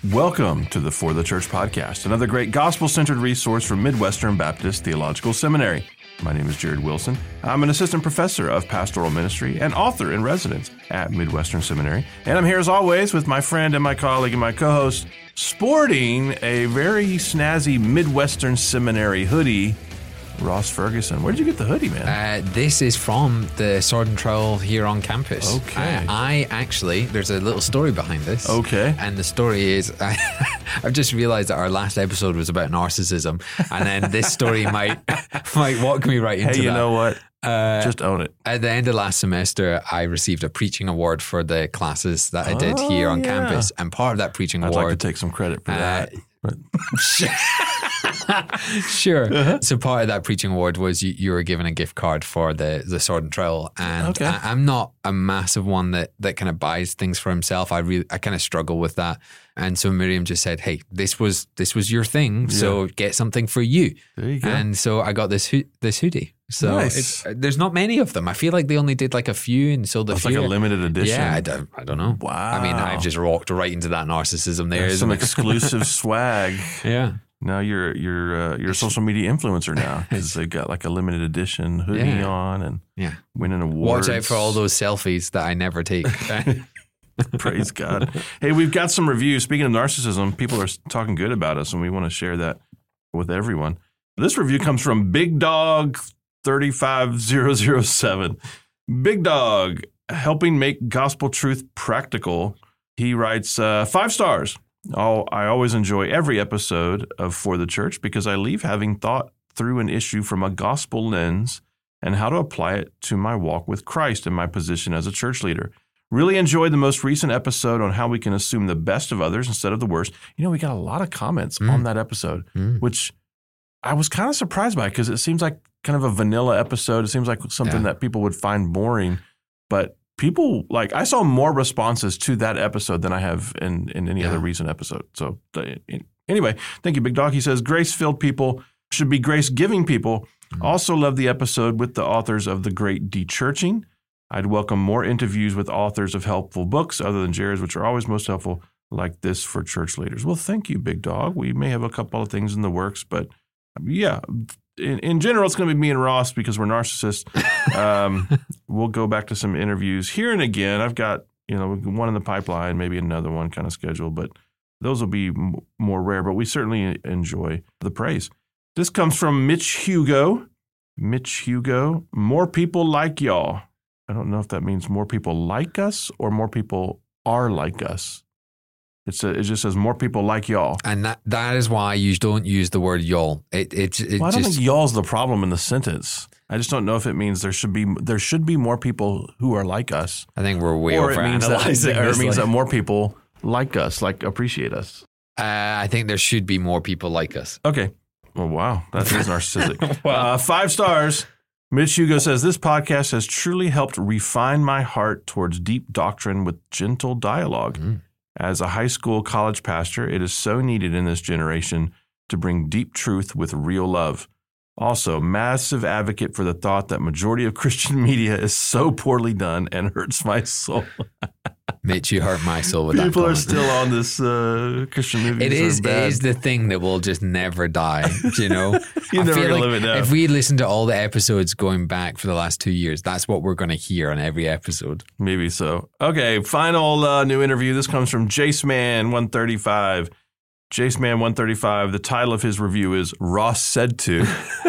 Welcome to the For the Church podcast, another great gospel-centered resource from Midwestern Baptist Theological Seminary. My name is Jared Wilson. I'm an assistant professor of pastoral ministry and author in residence at Midwestern Seminary. And I'm here as always with my friend and my colleague and my co-host, sporting a very snazzy Midwestern Seminary hoodie, Ross Ferguson. Where did you get the hoodie, man? This is from the Sword and Trowel here on campus. Okay. There's a little story behind this. Okay. And the story is, I've just realized that our last episode was about narcissism, and then this story might walk me right into that. Hey, you know what? Just own it. At the end of last semester, I received a preaching award for the classes that I did here on campus, and part of that preaching award... I'd like to take some credit for that. Sure. Uh-huh. So part of that preaching award was you were given a gift card for the Sword and Trowel, and okay. I'm not a massive one that kind of buys things for himself. I kind of struggle with that, and so Miriam just said, "Hey, this was your thing, so get something for you." There you go. And so I got this hoodie. So nice. There's not many of them. I feel like they only did like a few and sold a few. It's like a limited edition. Yeah, I don't know. Wow. I mean, I've just walked right into that narcissism there. There's some exclusive swag. Yeah. Now you're a social media influencer now because they've got like a limited edition hoodie on and winning awards. Watch out for all those selfies that I never take. Praise God. Hey, we've got some reviews. Speaking of narcissism, people are talking good about us, and we want to share that with everyone. This review comes from Big Dog 35007. Big Dog, helping make gospel truth practical. He writes 5 stars. I always enjoy every episode of For the Church because I leave having thought through an issue from a gospel lens and how to apply it to my walk with Christ and my position as a church leader. Really enjoyed the most recent episode on how we can assume the best of others instead of the worst. You know, we got a lot of comments on that episode, which I was kind of surprised by because it seems like kind of a vanilla episode. It seems like something that people would find boring, but people, like, I saw more responses to that episode than I have in any other recent episode. So anyway, thank you, Big Dog. He says, grace-filled people should be grace-giving people. Also love the episode with the authors of The Great Dechurching. I'd welcome more interviews with authors of helpful books other than Jared's, which are always most helpful, like this for church leaders. Well, thank you, Big Dog. We may have a couple of things in the works, but yeah, in general, it's going to be me and Ross because we're narcissists. We'll go back to some interviews here and again. I've got, one in the pipeline, maybe another one kind of scheduled, but those will be more rare, but we certainly enjoy the praise. This comes from Mitch Hugo. Mitch Hugo, more people like y'all. I don't know if that means more people like us or more people are like us. It just says more people like y'all. And that is why you don't use the word y'all. I don't think y'all's the problem in the sentence. I just don't know if it means there should be more people who are like us. I think we're way overanalyzing. Or it means that more people like us, like appreciate us. I think there should be more people like us. Okay. Well, wow. That is narcissistic. 5 stars. Mitch Hugo says, this podcast has truly helped refine my heart towards deep doctrine with gentle dialogue. As a high school college pastor, it is so needed in this generation to bring deep truth with real love. Also, massive advocate for the thought that majority of Christian media is so poorly done and hurts my soul. Mitch, you hurt my soul with People that are still on this Christian movies. It is the thing that will just never die, you know? You're never going to live it down. If we listen to all the episodes going back for the last 2 years, that's what we're going to hear on every episode. Maybe so. Okay, final new interview. This comes from Jaceman135. Jaceman135, the title of his review is Ross Said To.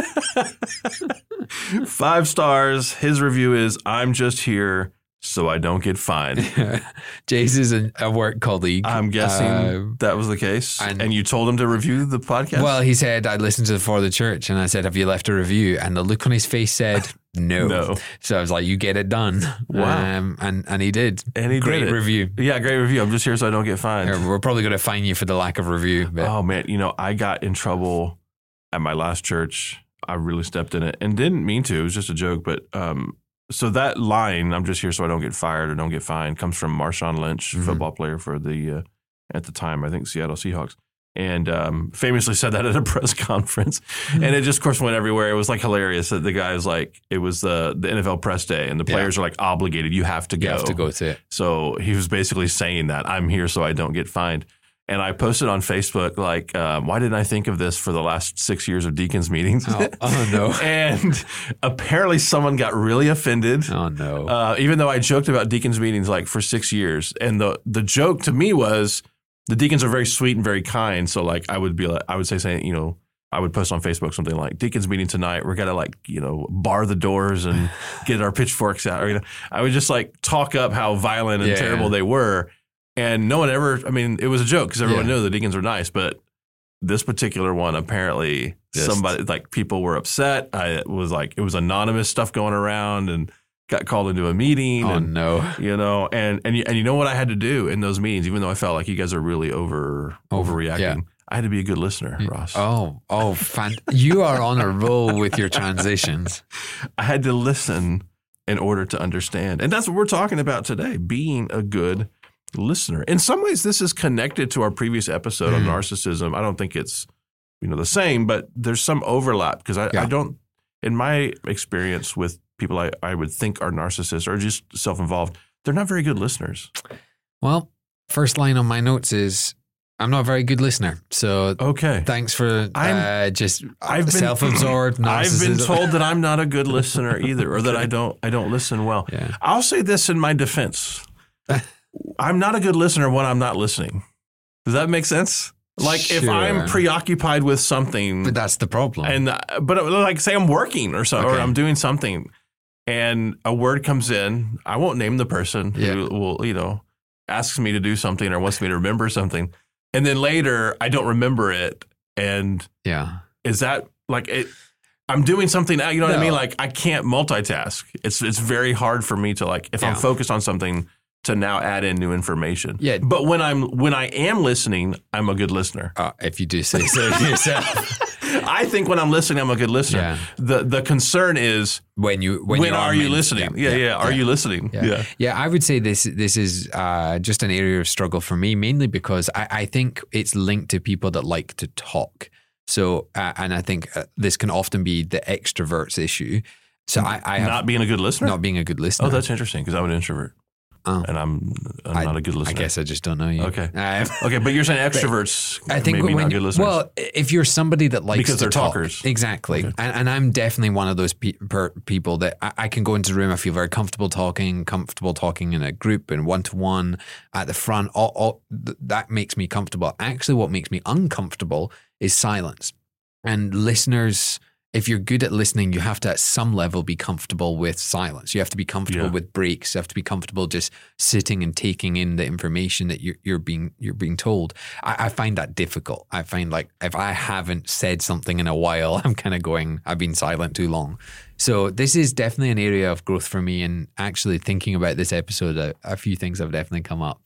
5 stars. His review is I'm just here so I don't get fined. Jace is a work colleague. I'm guessing that was the case. And you told him to review the podcast? Well, he said, I listened to the For the Church, and I said, have you left a review? And the look on his face said, no. So I was like, you get it done. Wow. And he did. And he great did it. Review. Yeah, great review. I'm just here so I don't get fined. We're probably going to fine you for the lack of review. But. Oh, man. I got in trouble at my last church. I really stepped in it and didn't mean to. It was just a joke. But so that line, I'm just here so I don't get fired or don't get fined, comes from Marshawn Lynch, football player for the, at the time, I think, Seattle Seahawks. And famously said that at a press conference. And it just, of course, went everywhere. It was like hilarious that the guy was like, it was the NFL press day and the players are like obligated. You have to go. You have to go to it. So he was basically saying that I'm here so I don't get fined. And I posted on Facebook, like, why didn't I think of this for the last 6 years of deacons meetings? Oh no. And apparently someone got really offended. Oh no. Even though I joked about deacons meetings like for 6 years. And the joke to me was the deacons are very sweet and very kind. So like I would say, you know, I would post on Facebook something like deacons meeting tonight. We're going to like, you know, bar the doors and get our pitchforks out. Or, you know, I would just like talk up how violent and terrible they were. And no one ever, I mean, it was a joke because everyone knew the deacons were nice, but this particular one, apparently somebody, like people were upset. It was anonymous stuff going around and got called into a meeting. Oh, and, no. You know, and you know what I had to do in those meetings, even though I felt like you guys are really overreacting. Yeah. I had to be a good listener, Ross. You are on a roll with your transitions. I had to listen in order to understand. And that's what we're talking about today, being a good listener. In some ways, this is connected to our previous episode on narcissism. I don't think it's, you know, the same, but there's some overlap because I don't, in my experience with people I would think are narcissists or just self-involved, they're not very good listeners. Well, first line on my notes is, I'm not a very good listener. So thanks for I've been self-absorbed narcissism. I've been told that I'm not a good listener either, or that I don't listen well. Yeah. I'll say this in my defense. I'm not a good listener when I'm not listening. Does that make sense? Like if I'm preoccupied with something. But that's the problem. But like say I'm working or something, or I'm doing something and a word comes in, I won't name the person who will, you know, asks me to do something or wants me to remember something. And then later I don't remember it. And is that like it? I'm doing something, you know what I mean? Like I can't multitask. It's very hard for me to like, if I'm focused on something, to now add in new information. Yeah. But when I am listening, I'm a good listener. If you do say so yourself. I think when I'm listening, I'm a good listener. Yeah. The concern is when are you listening? Are you listening? Yeah. I would say this is just an area of struggle for me, mainly because I think it's linked to people that like to talk. So, and I think this can often be the extrovert's issue. So I have not being a good listener? Not being a good listener. Oh, that's interesting because I'm an introvert. And I'm not a good listener. I guess I just don't know you. Okay. Okay, but you're saying extroverts I think maybe not good listeners. Well, if you're somebody that likes because to they're talk. Talkers. Exactly. Okay. And I'm definitely one of those people that I can go into a room, I feel very comfortable talking in a group and one-to-one at the front. All that makes me comfortable. Actually, what makes me uncomfortable is silence. And listeners, if you're good at listening, you have to at some level be comfortable with silence. You have to be comfortable with breaks. You have to be comfortable just sitting and taking in the information that you're being told. I find that difficult. I find like if I haven't said something in a while, I'm kind of going, I've been silent too long. So this is definitely an area of growth for me. And actually thinking about this episode, a few things have definitely come up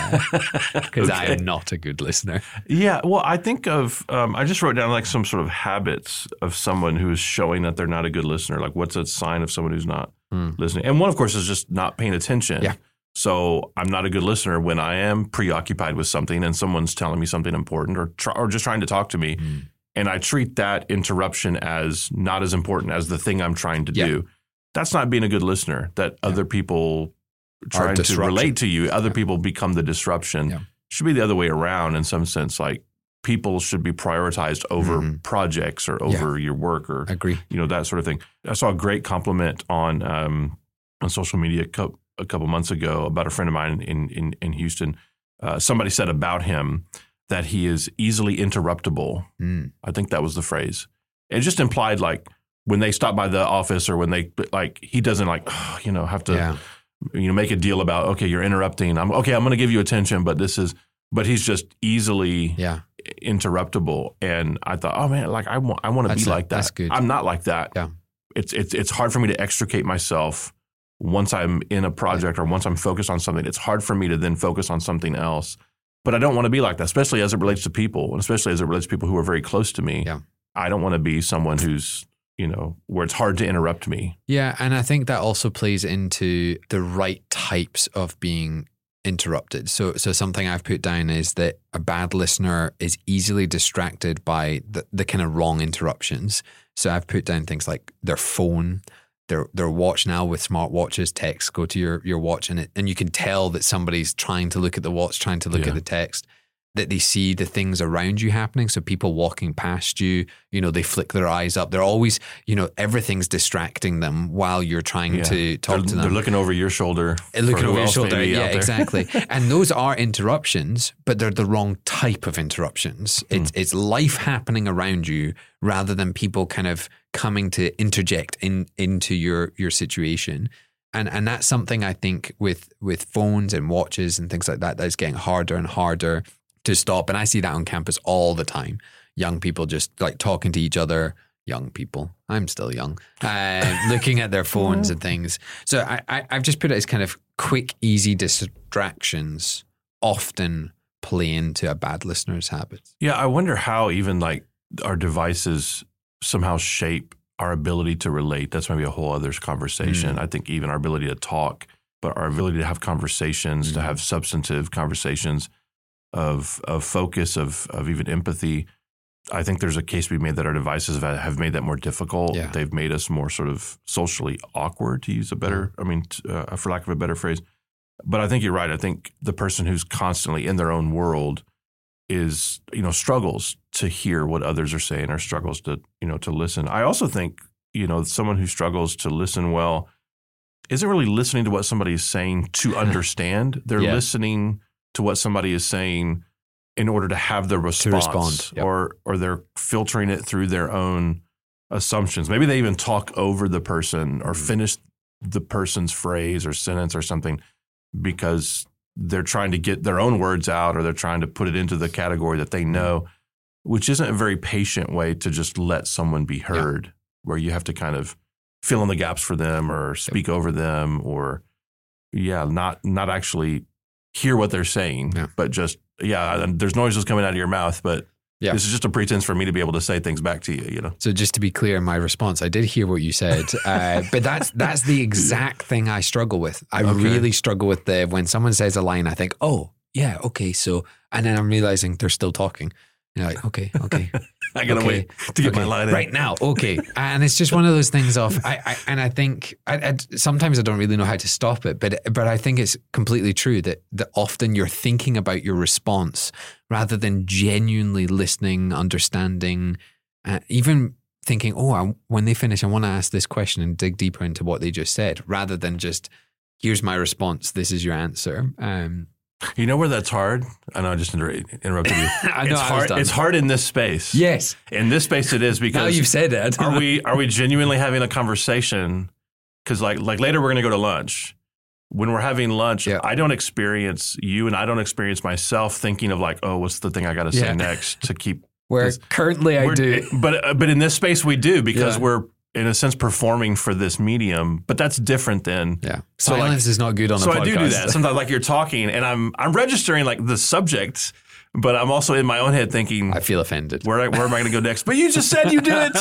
because I am not a good listener. Yeah. Well, I think of, I just wrote down like some sort of habits of someone who is showing that they're not a good listener. Like what's a sign of someone who's not listening? And one, of course, is just not paying attention. Yeah. So I'm not a good listener when I am preoccupied with something and someone's telling me something important or just trying to talk to me. And I treat that interruption as not as important as the thing I'm trying to do. That's not being a good listener, that other people trying to relate to you, other people become the disruption. It should be the other way around in some sense. Like people should be prioritized over projects or over your work or you know, that sort of thing. I saw a great compliment on social media a couple months ago about a friend of mine in Houston. Somebody said about him that he is easily interruptible. I think that was the phrase. It just implied like when they stop by the office or when they like, he doesn't like, have to, make a deal about, okay, you're interrupting. I'm going to give you attention, but he's just easily interruptible. And I thought, oh man, like I want to be like that. That's good. I'm not like that. Yeah. It's hard for me to extricate myself once I'm in a project or once I'm focused on something. It's hard for me to then focus on something else. But I don't want to be like that, especially as it relates to people, and especially as it relates to people who are very close to me. Yeah. I don't want to be someone who's, where it's hard to interrupt me. Yeah, and I think that also plays into the right types of being interrupted. So something I've put down is that a bad listener is easily distracted by the kind of wrong interruptions. So I've put down things like their phone, their watch. Now with smartwatches, texts go to your watch and you can tell that somebody's trying to look at the watch, trying to look at the text. that they see the things around you happening. So people walking past you, they flick their eyes up. They're always, everything's distracting them while you're trying to talk to them. They're looking over your shoulder. Looking over your shoulder, yeah, exactly. And those are interruptions, but they're the wrong type of interruptions. It's life happening around you rather than people kind of coming to interject into your situation. And that's something I think with phones and watches and things like that is getting harder and harder to stop. And I see that on campus all the time. Young people just like talking to each other. Young people, I'm still young, looking at their phones and things. So I've just put it as kind of quick, easy distractions often play into a bad listener's habits. Yeah, I wonder how even like our devices somehow shape our ability to relate. That's maybe a whole other conversation. I think even our ability to talk, but our ability to have conversations, to have substantive conversations of focus, of even empathy. I think there's a case to be made that our devices have made that more difficult. Yeah. They've made us more sort of socially awkward, to use a better, for lack of a better phrase. But I think you're right. I think the person who's constantly in their own world is, struggles to hear what others are saying or struggles to listen. I also think, someone who struggles to listen well isn't really listening to what somebody is saying to understand. They're listening to what somebody is saying in order to have the response, or they're filtering it through their own assumptions. Maybe they even talk over the person or finish the person's phrase or sentence or something because they're trying to get their own words out, or they're trying to put it into the category that they know, which isn't a very patient way to just let someone be heard, where you have to kind of fill in the gaps for them or speak over them, or not actually hear what they're saying, but just, there's noises coming out of your mouth, but this is just a pretense for me to be able to say things back to you, So just to be clear in my response, I did hear what you said, but that's the exact thing I struggle with. I really struggle with when someone says a line, I think, oh, yeah, okay, so, and then I'm realizing they're still talking. You're like, okay. I gotta wait to get my line in. Right now, okay. And it's just one of those things I think sometimes I don't really know how to stop it, but I think it's completely true that often you're thinking about your response rather than genuinely listening, understanding, even thinking, when they finish, I want to ask this question and dig deeper into what they just said, rather than just, here's my response, this is your answer. You know where that's hard? I know I just interrupted you. I know it's hard in this space. Yes. In this space it is, because now you've said it. Are we genuinely having a conversation? Because like later we're going to go to lunch. When we're having lunch, I don't experience you and I don't experience myself thinking of like, oh, what's the thing I got to say next to keep. Currently I do. But in this space we do, because we're in a sense performing for this medium, but that's different than silence is not good on a podcast. So I do that. Sometimes like you're talking and I'm registering like the subject, but I'm also in my own head thinking, I feel offended. Where am I going to go next? But you just said you do it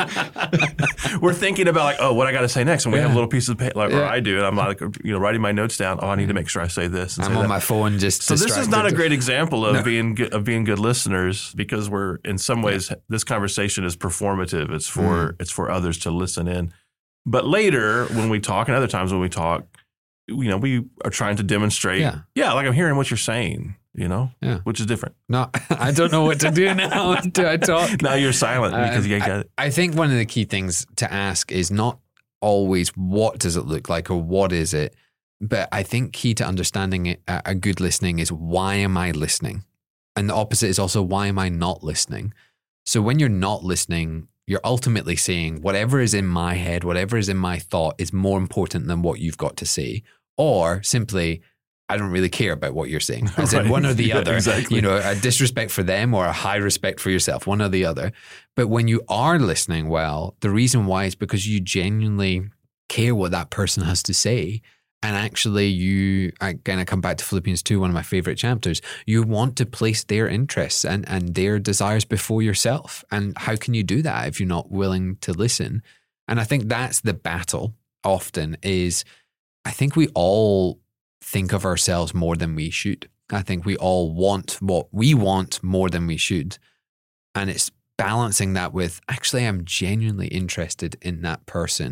too. We're thinking about like, oh, what I got to say next, and we have a little piece of paper, or I do, and I'm like, writing my notes down. Oh, I need to make sure I say this. And I'm on my phone just. So this is not a great example of being good listeners, because we're in some ways this conversation is performative. It's for others to listen in. But later when we talk, and other times when we talk, we are trying to demonstrate. Like I'm hearing what you're saying. Which is different. No, I don't know what to do now. Do I talk? Now you're silent because you got it. I think one of the key things to ask is not always what does it look like or what is it, but I think key to understanding a good listening is why am I listening? And the opposite is also why am I not listening? So when you're not listening, you're ultimately saying whatever is in my head, whatever is in my thought is more important than what you've got to say, or simply, I don't really care about what you're saying. I said one or the other, exactly. A disrespect for them or a high respect for yourself, one or the other. But when you are listening well, the reason why is because you genuinely care what that person has to say. And actually again, I come back to Philippians 2, one of my favorite chapters. You want to place their interests and their desires before yourself. And how can you do that if you're not willing to listen? And I think that's the battle often is, I think we all think of ourselves more than we should. I think we all want what we want more than we should. And it's balancing that with, actually, I'm genuinely interested in that person.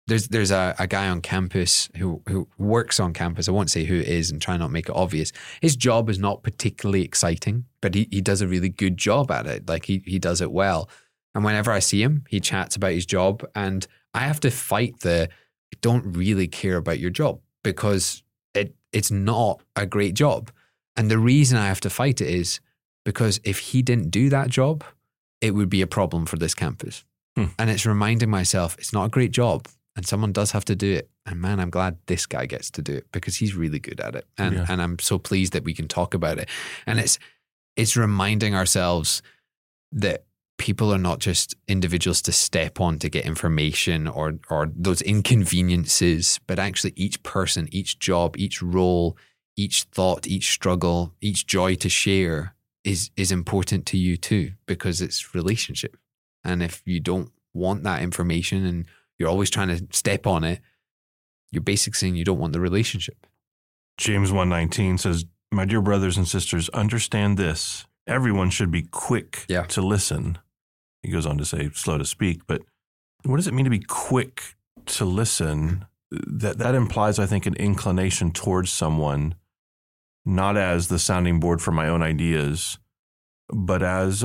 There's a guy on campus who works on campus. I won't say who it is and try not to make it obvious. His job is not particularly exciting, but he does a really good job at it. Like he does it well. And whenever I see him, he chats about his job, and I have to fight I don't really care about your job, because it's not a great job. And the reason I have to fight it is because if he didn't do that job, it would be a problem for this campus. And it's reminding myself it's not a great job and someone does have to do it. And man, I'm glad this guy gets to do it because he's really good at it. And I'm so pleased that we can talk about it. And it's reminding ourselves that people are not just individuals to step on to get information or those inconveniences, but actually each person, each job, each role, each thought, each struggle, each joy to share is important to you too, because it's relationship. And if you don't want that information and you're always trying to step on it, you're basically saying you don't want the relationship. James 1:19 says, "My dear brothers and sisters, understand this. Everyone should be quick to listen." He goes on to say slow to speak, but what does it mean to be quick to listen? That implies, I think, an inclination towards someone, not as the sounding board for my own ideas, but as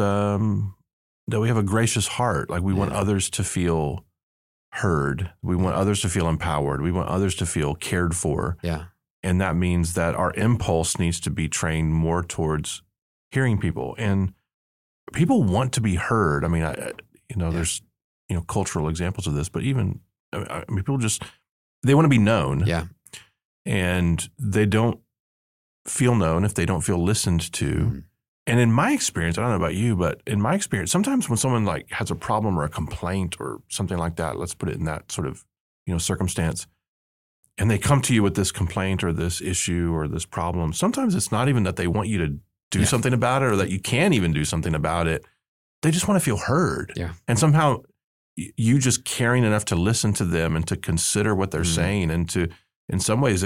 that we have a gracious heart. Like we want others to feel heard. We want others to feel empowered. We want others to feel cared for. Yeah. And that means that our impulse needs to be trained more towards hearing people. And people want to be heard. I mean, there's, cultural examples of this, but even, people they want to be known. Yeah. And they don't feel known if they don't feel listened to. Mm-hmm. And in my experience, I don't know about you, but in my experience, sometimes when someone like has a problem or a complaint or something like that, let's put it in that sort of, circumstance, and they come to you with this complaint or this issue or this problem, sometimes it's not even that they want you to do something about it or that you can even do something about it. They just want to feel heard. Yeah. And somehow you just caring enough to listen to them and to consider what they're saying and to, in some ways,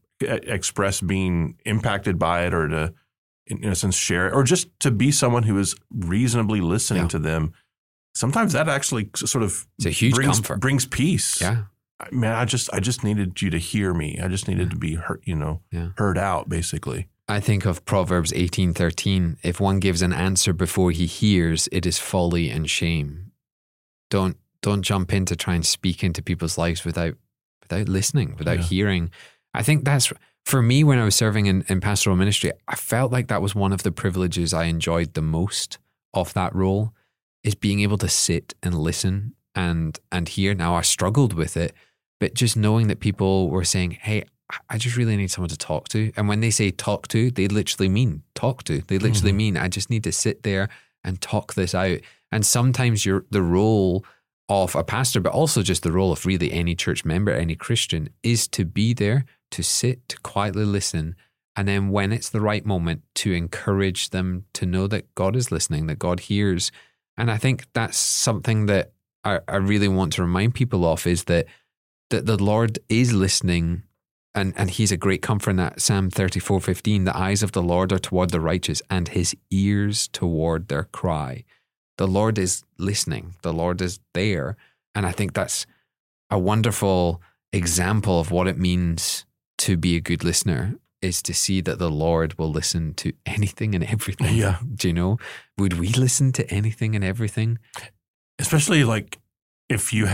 express being impacted by it or to, in a sense, share it, or just to be someone who is reasonably listening to them. Sometimes that actually sort of it's a huge comfort. Brings peace. Yeah. Man, I just needed you to hear me. I just needed to be heard, heard out, basically. I think of Proverbs 18:13. If one gives an answer before he hears, it is folly and shame. Don't jump in to try and speak into people's lives without listening, without hearing. I think that's, for me, when I was serving in pastoral ministry, I felt like that was one of the privileges I enjoyed the most of that role, is being able to sit and listen and hear. Now, I struggled with it, but just knowing that people were saying, hey, I just really need someone to talk to. And when they say talk to, they literally mean talk to. They literally mean, I just need to sit there and talk this out. And sometimes the role of a pastor, but also just the role of really any church member, any Christian, is to be there, to sit, to quietly listen. And then when it's the right moment, to encourage them to know that God is listening, that God hears. And I think that's something that I really want to remind people of, is that the Lord is listening. And he's a great comfort in that. Psalm 34:15, the eyes of the Lord are toward the righteous and his ears toward their cry. The Lord is listening. The Lord is there. And I think that's a wonderful example of what it means to be a good listener, is to see that the Lord will listen to anything and everything. Yeah. Do you know? Would we listen to anything and everything? Especially like if you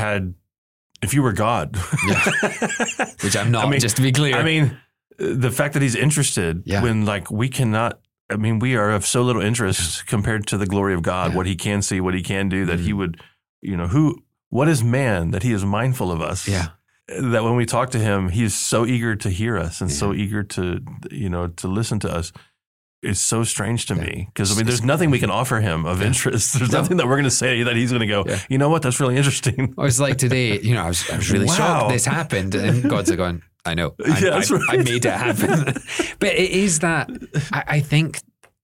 were God. Which I'm not, just to be clear. I mean, the fact that he's interested when we cannot, we are of so little interest compared to the glory of God, what he can see, what he can do, that he would, what is man that he is mindful of us? Yeah. That when we talk to him, he is so eager to hear us and so eager to, to listen to us. It's so strange to me because there's nothing we can offer him of interest. There's nothing that we're going to say that he's going to go, you know what? That's really interesting. I was like today, I was really shocked this happened. And God's like going, I know. I made it happen. But it is that I think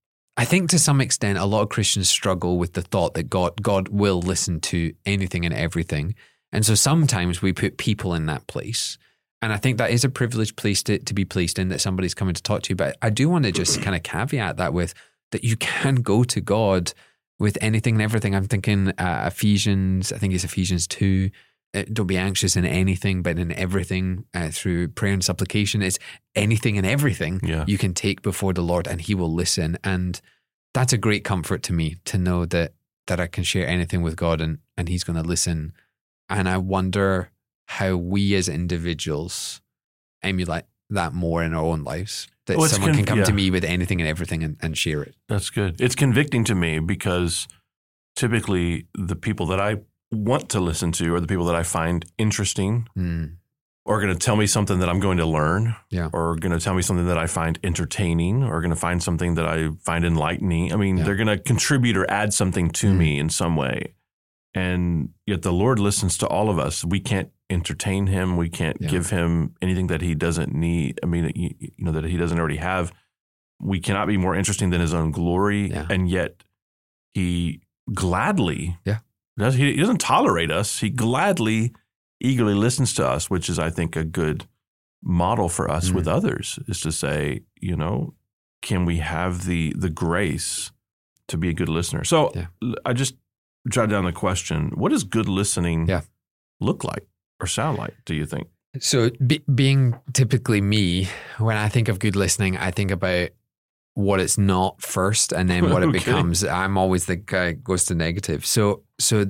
to some extent, a lot of Christians struggle with the thought that God will listen to anything and everything. And so sometimes we put people in that place. And I think that is a privileged place to be placed in, that somebody's coming to talk to you. But I do want to just kind of caveat that with that you can go to God with anything and everything. I'm thinking Ephesians 2, don't be anxious in anything, but in everything through prayer and supplication. It's anything and everything you can take before the Lord, and He will listen. And that's a great comfort to me, to know that I can share anything with God, and He's going to listen. And I wonder how we as individuals emulate that more in our own lives. That someone can come to me with anything and everything and share it. That's good. It's convicting to me because typically the people that I want to listen to are the people that I find interesting or going to tell me something that I'm going to learn or going to tell me something that I find entertaining or going to find something that I find enlightening. I mean, they're going to contribute or add something to me in some way. And yet the Lord listens to all of us. We can't entertain Him. We can't give Him anything that He doesn't need. I mean, you know, that He doesn't already have. We cannot be more interesting than His own glory. And yet He gladly He doesn't tolerate us. He gladly, eagerly listens to us, which is, I think, a good model for us with others, is to say, you know, can we have the grace to be a good listener? So I just jotted down the question, what does good listening look like or sound like, do you think? So being typically me, when I think of good listening, I think about what it's not first and then what it becomes. I'm always the guy who goes to negative. So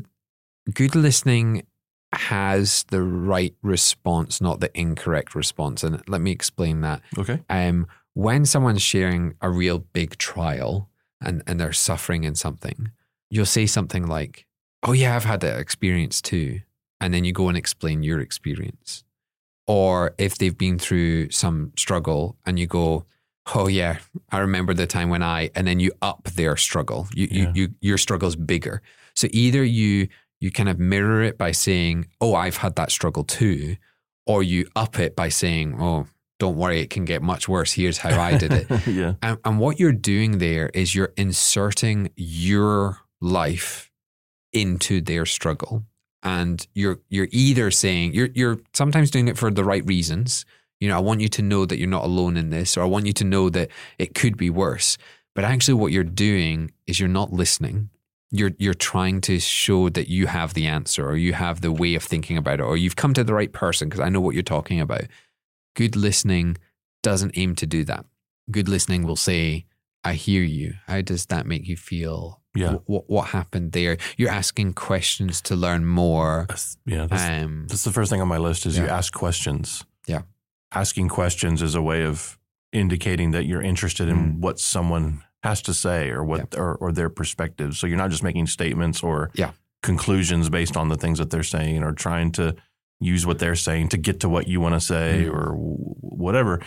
good listening has the right response, not the incorrect response. And let me explain that. Okay. When someone's sharing a real big trial and they're suffering in something, you'll say something like, oh yeah, I've had that experience too. And then you go and explain your experience. Or if they've been through some struggle and you go, oh yeah, I remember the time when and then you up their struggle. Your struggle's bigger. So either you kind of mirror it by saying, oh, I've had that struggle too. Or you up it by saying, oh, don't worry, it can get much worse. Here's how I did it. And what you're doing there is you're inserting your life into their struggle. And you're either saying, you're sometimes doing it for the right reasons. You know, I want you to know that you're not alone in this, or I want you to know that it could be worse. But actually what you're doing is you're not listening. You're trying to show that you have the answer, or you have the way of thinking about it, or you've come to the right person because I know what you're talking about. Good listening doesn't aim to do that. Good listening will say, I hear you. How does that make you feel? What happened there? You're asking questions to learn more. That's the first thing on my list is you ask questions. Asking questions is a way of indicating that you're interested in what someone has to say or what or their perspective. So you're not just making statements or conclusions based on the things that they're saying or trying to use what they're saying to get to what you want to say or whatever.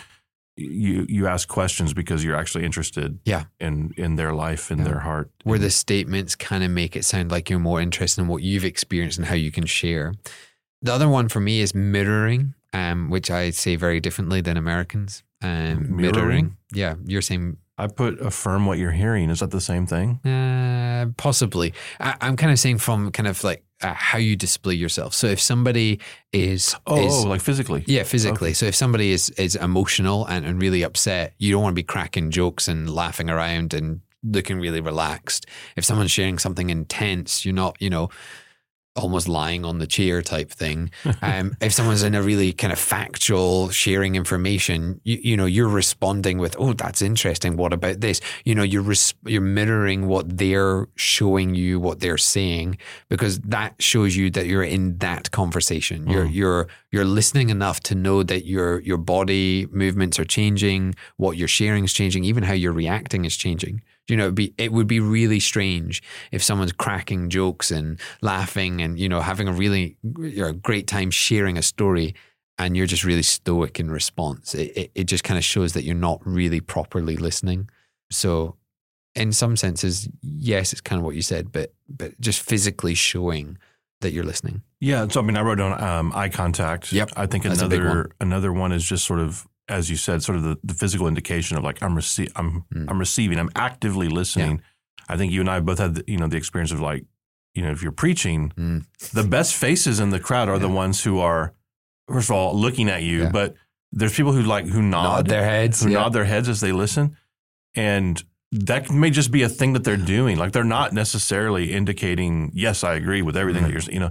You ask questions because you're actually interested in their life, in their heart. Where the statements kind of make it sound like you're more interested in what you've experienced and how you can share. The other one for me is mirroring, which I say very differently than Americans. Mirroring? Yeah, you're saying... I put affirm what you're hearing. Is that the same thing? Possibly. I'm kind of saying from kind of like how you display yourself. So if somebody is like physically. Yeah, physically. Okay. So if somebody is emotional and really upset, you don't want to be cracking jokes and laughing around and looking really relaxed. If someone's sharing something intense, you're not, almost lying on the chair type thing. If someone's in a really kind of factual sharing information, you're responding with, oh, that's interesting. What about this? You're mirroring what they're showing you, what they're saying, because that shows you that you're in that conversation. You're listening enough to know that your body movements are changing, what you're sharing is changing, even how you're reacting is changing. It would be really strange if someone's cracking jokes and laughing and, having a really great time sharing a story and you're just really stoic in response. It just kind of shows that you're not really properly listening. So in some senses, yes, it's kind of what you said, but just physically showing that you're listening. Yeah. So, I wrote down eye contact. Yep. I think another one is just sort of, as you said, sort of the physical indication of like I'm receiving, I'm actively listening. Yeah. I think you and I both had the experience of like, if you're preaching, the best faces in the crowd are the ones who are, first of all, looking at you, but there's people who nod their heads, nod their heads as they listen, and that may just be a thing that they're doing. Like they're not necessarily indicating, yes, I agree with everything that you're,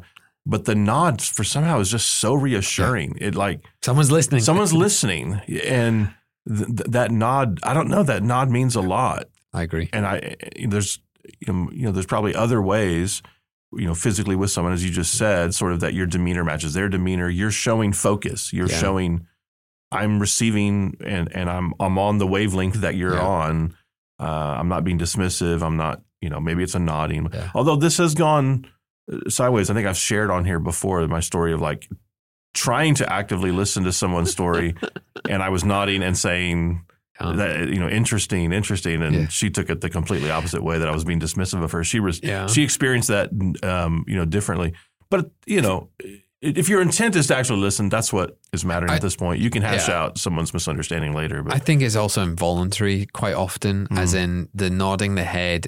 but the nod for somehow is just so reassuring. It like someone's listening. Someone's listening, and that nod. I don't know. That nod means a lot. I agree. And there's there's probably other ways, physically with someone, as you just said, sort of that your demeanor matches their demeanor. You're showing focus. You're showing I'm receiving and I'm on the wavelength that you're on. I'm not being dismissive. I'm not, maybe it's a nodding. Yeah. Although this has gone sideways. I think I've shared on here before my story of like trying to actively listen to someone's story and I was nodding and saying that, interesting. And she took it the completely opposite way, that I was being dismissive of her. She experienced that, differently. But, if your intent is to actually listen, that's what is mattering at this point. You can hash out someone's misunderstanding later. But I think it's also involuntary quite often, as in the nodding the head.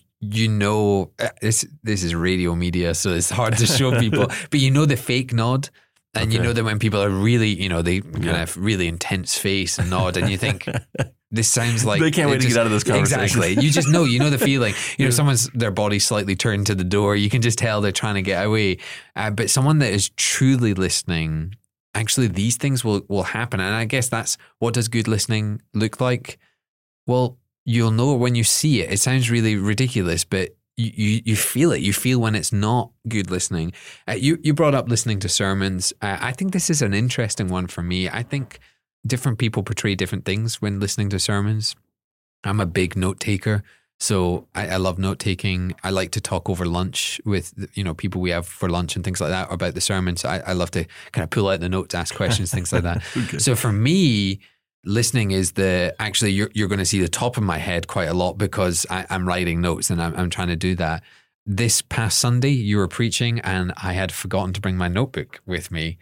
This is radio media, so it's hard to show people, but the fake nod. And you know that when people are really, they kind of really intense face and nod, and you think, this sounds like they can't wait to get out of this conversation. Exactly. You just know, the feeling. Their body slightly turned to the door. You can just tell they're trying to get away. But someone that is truly listening, actually, these things will happen. And I guess that's, what does good listening look like? Well, you'll know when you see it. It sounds really ridiculous, but you feel it. You feel when it's not good listening. You brought up listening to sermons. I think this is an interesting one for me. I think different people portray different things when listening to sermons. I'm a big note taker, so I love note taking. I like to talk over lunch with people we have for lunch and things like that about the sermons. I love to kind of pull out the notes, ask questions, things like that. Okay. So for me, listening is you're going to see the top of my head quite a lot because I'm writing notes and I'm trying to do that. This past Sunday, you were preaching and I had forgotten to bring my notebook with me.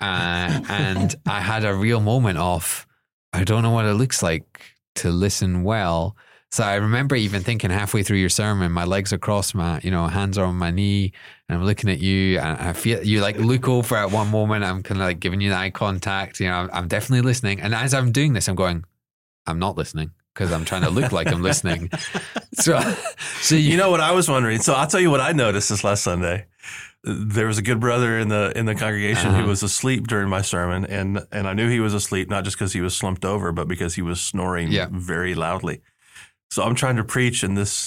And I had a real moment of, I don't know what it looks like to listen well. So I remember even thinking halfway through your sermon, my legs are crossed, my hands are on my knee, and I'm looking at you, and I feel you like look over at one moment. I'm kind of like giving you the eye contact. I'm definitely listening. And as I'm doing this, I'm going, I'm not listening because I'm trying to look like I'm listening. So you know what I was wondering. So I'll tell you what I noticed this last Sunday. There was a good brother in the congregation who was asleep during my sermon, and I knew he was asleep not just because he was slumped over, but because he was snoring very loudly. So I'm trying to preach, and this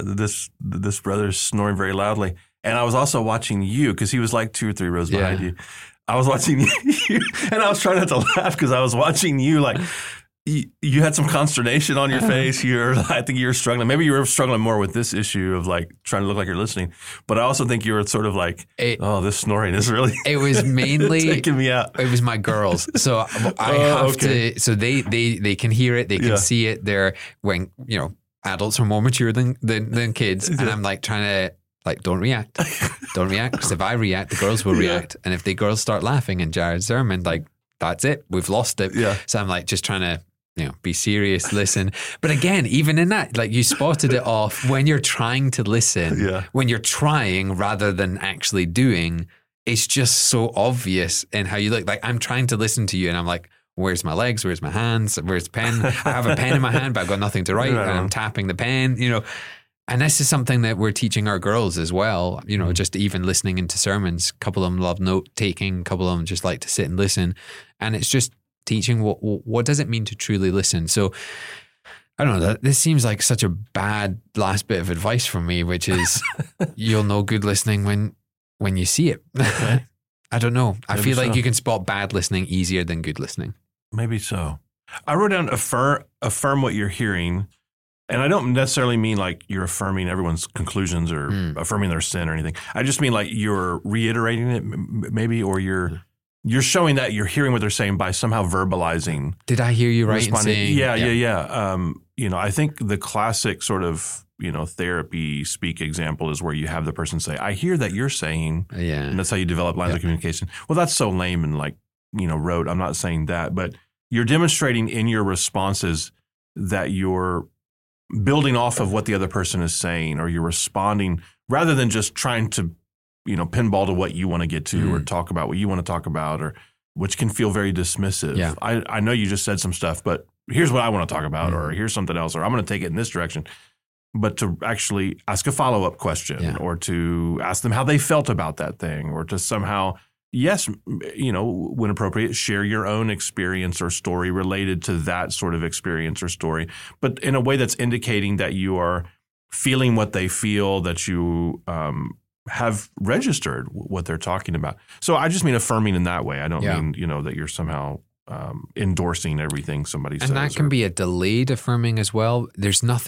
brother's snoring very loudly. And I was also watching you because he was like 2 or 3 rows behind you. I was watching you, and I was trying not to laugh because I was watching you like. You had some consternation on your face. I think you were struggling. Maybe you were struggling more with this issue of like trying to look like you're listening. But I also think you were sort of like, this snoring is really. It was mainly taking me out. It was my girls, so I have to. So they can hear it, they can see it. They're when adults are more mature than kids, and I'm like trying to like don't react, because if I react, the girls will react, and if the girls start laughing in Jared's sermon, like that's it, we've lost it. Yeah. So I'm like just trying to. Be serious, listen. But again, even in that, like you spotted it off when you're trying to listen, when you're trying rather than actually doing, it's just so obvious in how you look. Like I'm trying to listen to you and I'm like, where's my legs? Where's my hands? Where's the pen? I have a pen in my hand, but I've got nothing to write and I'm tapping the pen, And this is something that we're teaching our girls as well, just even listening into sermons. A couple of them love note taking, a couple of them just like to sit and listen. And it's just teaching what does it mean to truly listen. So I don't know, this seems like such a bad last bit of advice from me, which is you'll know good listening when you see it. Okay. I don't know. I feel like you can spot bad listening easier than good listening. Maybe so. I wrote down affirm what you're hearing. And I don't necessarily mean like you're affirming everyone's conclusions or affirming their sin or anything. I just mean like you're reiterating it maybe, or you're showing that you're hearing what they're saying by somehow verbalizing. Did I hear you right in saying? Yeah. I think the classic sort of, therapy speak example is where you have the person say, I hear that you're saying, and that's how you develop lines of communication. Well, that's so lame and like, rote. I'm not saying that, but you're demonstrating in your responses that you're building off of what the other person is saying, or you're responding rather than just trying to pinball to what you want to get to or talk about what you want to talk about, or which can feel very dismissive. Yeah. I know you just said some stuff, but here's what I want to talk about, or here's something else, or I'm going to take it in this direction. but to actually ask a follow-up question or to ask them how they felt about that thing, or to somehow, yes, when appropriate, share your own experience or story related to that sort of experience or story, but in a way that's indicating that you are feeling what they feel, that you have registered what they're talking about. So I just mean affirming in that way. I don't mean, that you're somehow endorsing everything somebody says. And that can be a delayed affirming as well. There's no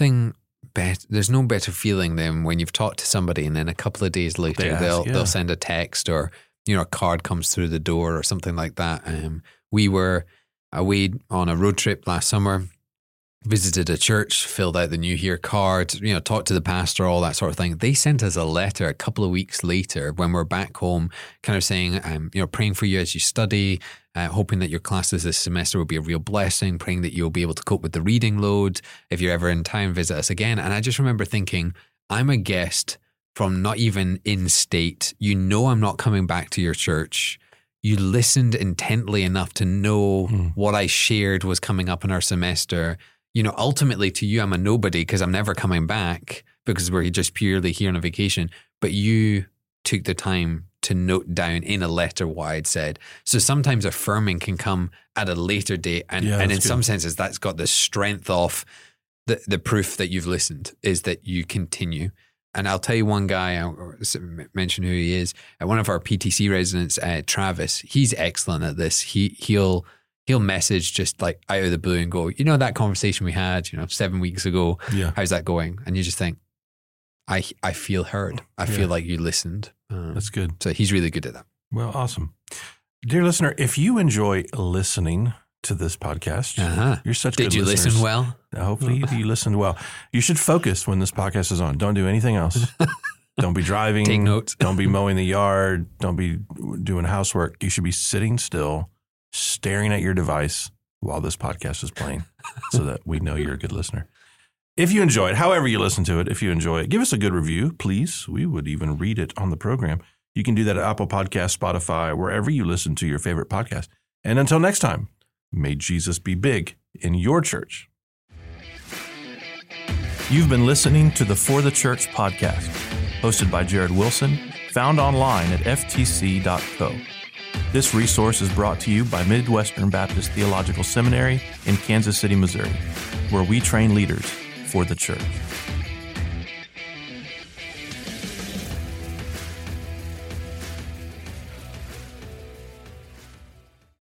better feeling than when you've talked to somebody and then a couple of days later they'll send a text, or a card comes through the door or something like that. We were away on a road trip last summer, visited a church, filled out the New Year card, talked to the pastor, all that sort of thing. They sent us a letter a couple of weeks later when we're back home, kind of saying, praying for you as you study, hoping that your classes this semester will be a real blessing, praying that you'll be able to cope with the reading load. If you're ever in town, visit us again. And I just remember thinking, I'm a guest from not even in state. I'm not coming back to your church. You listened intently enough to know what I shared was coming up in our semester. Ultimately to you, I'm a nobody because I'm never coming back because we're just purely here on a vacation. But you took the time to note down in a letter what I'd said. So sometimes affirming can come at a later date. And in some senses, that's got the strength of the proof that you've listened is that you continue. And I'll tell you one guy, I'll mention who he is. One of our PTC residents, Travis, he's excellent at this. He'll message just like out of the blue and go, that conversation we had, 7 weeks ago, how's that going? And you just think, I feel heard. I feel like you listened. That's good. So he's really good at that. Well, awesome. Dear listener, if you enjoy listening to this podcast, you're such good listeners. Did you listen well? Hopefully you listened well. You should focus when this podcast is on. Don't do anything else. Don't be driving. Take notes. Don't be mowing the yard. Don't be doing housework. You should be sitting still, staring at your device while this podcast is playing so that we know you're a good listener. If you enjoy it, however you listen to it, if you enjoy it, give us a good review, please. We would even read it on the program. You can do that at Apple Podcasts, Spotify, wherever you listen to your favorite podcast. And until next time, may Jesus be big in your church. You've been listening to the For the Church podcast, hosted by Jared Wilson, found online at ftc.co. This resource is brought to you by Midwestern Baptist Theological Seminary in Kansas City, Missouri, where we train leaders for the church.